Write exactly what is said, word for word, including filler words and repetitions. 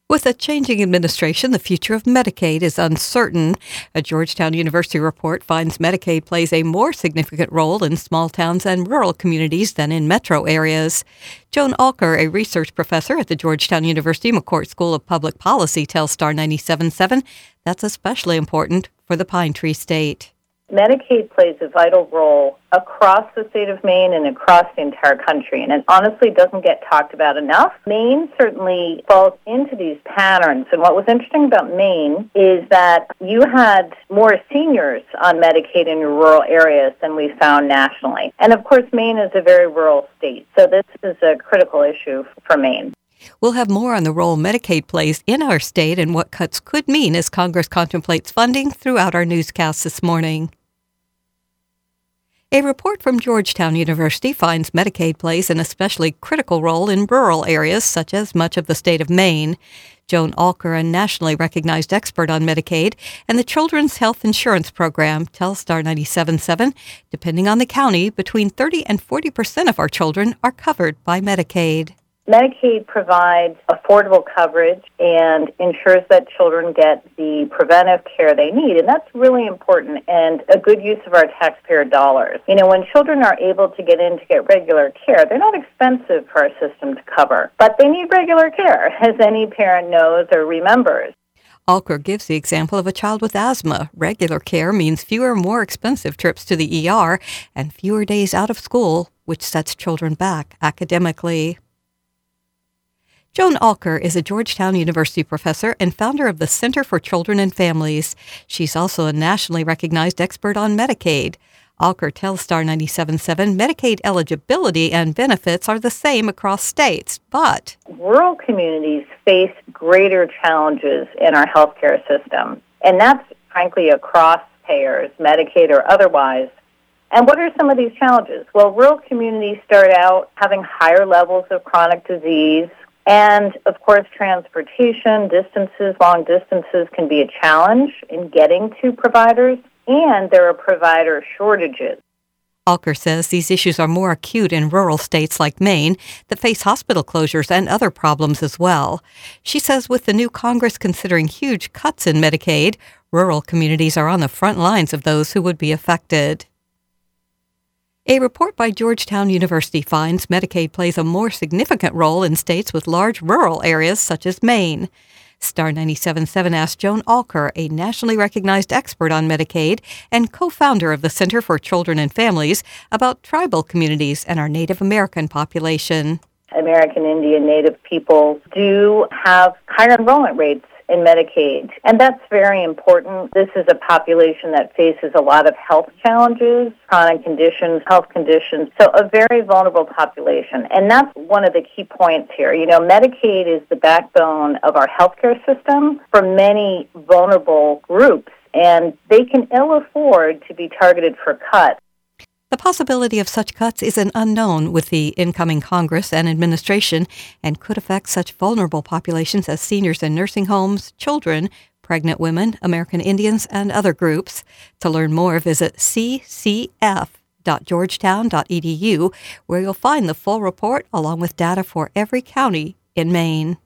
With a changing administration, the future of Medicaid is uncertain. A Georgetown University report finds Medicaid plays a more significant role in small towns and rural communities than in metro areas. Joan Alker, a research professor at the Georgetown University McCourt School of Public Policy, tells Star ninety-seven point seven that's especially important for the Pine Tree State. Medicaid plays a vital role across the state of Maine and across the entire country, and it honestly doesn't get talked about enough. Maine certainly falls into these patterns, and what was interesting about Maine is that you had more seniors on Medicaid in your rural areas than we found nationally. And of course, Maine is a very rural state, so this is a critical issue for Maine. We'll have more on the role Medicaid plays in our state and what cuts could mean as Congress contemplates funding throughout our newscast this morning. A report from Georgetown University finds Medicaid plays an especially critical role in rural areas such as much of the state of Maine. Joan Alker, a nationally recognized expert on Medicaid and the Children's Health Insurance Program, tells Star ninety-seven point seven, depending on the county, between thirty and forty percent of our children are covered by Medicaid. Medicaid provides affordable coverage and ensures that children get the preventive care they need, and that's really important and a good use of our taxpayer dollars. You know, when children are able to get in to get regular care, they're not expensive for our system to cover, but they need regular care, as any parent knows or remembers. Alker gives the example of a child with asthma. Regular care means fewer, more expensive trips to the E R and fewer days out of school, which sets children back academically. Joan Alker is a Georgetown University professor and founder of the Center for Children and Families. She's also a nationally recognized expert on Medicaid. Alker tells Star ninety-seven point seven Medicaid eligibility and benefits are the same across states, but rural communities face greater challenges in our healthcare system, and that's frankly across payers, Medicaid or otherwise. And what are some of these challenges? Well, rural communities start out having higher levels of chronic disease, and, of course, transportation, distances, long distances can be a challenge in getting to providers, and there are provider shortages. Alker says these issues are more acute in rural states like Maine that face hospital closures and other problems as well. She says with the new Congress considering huge cuts in Medicaid, rural communities are on the front lines of those who would be affected. A report by Georgetown University finds Medicaid plays a more significant role in states with large rural areas such as Maine. Star ninety-seven point seven asked Joan Alker, a nationally recognized expert on Medicaid and co-founder of the Center for Children and Families, about tribal communities and our Native American population. American Indian Native people do have higher enrollment rates in Medicaid, and that's very important. This is a population that faces a lot of health challenges, chronic conditions, health conditions, so a very vulnerable population, and that's one of the key points here. You know, Medicaid is the backbone of our healthcare system for many vulnerable groups, and they can ill afford to be targeted for cuts. The possibility of such cuts is an unknown with the incoming Congress and administration and could affect such vulnerable populations as seniors in nursing homes, children, pregnant women, American Indians, and other groups. To learn more, visit c c f dot georgetown dot e d u, where you'll find the full report along with data for every county in Maine.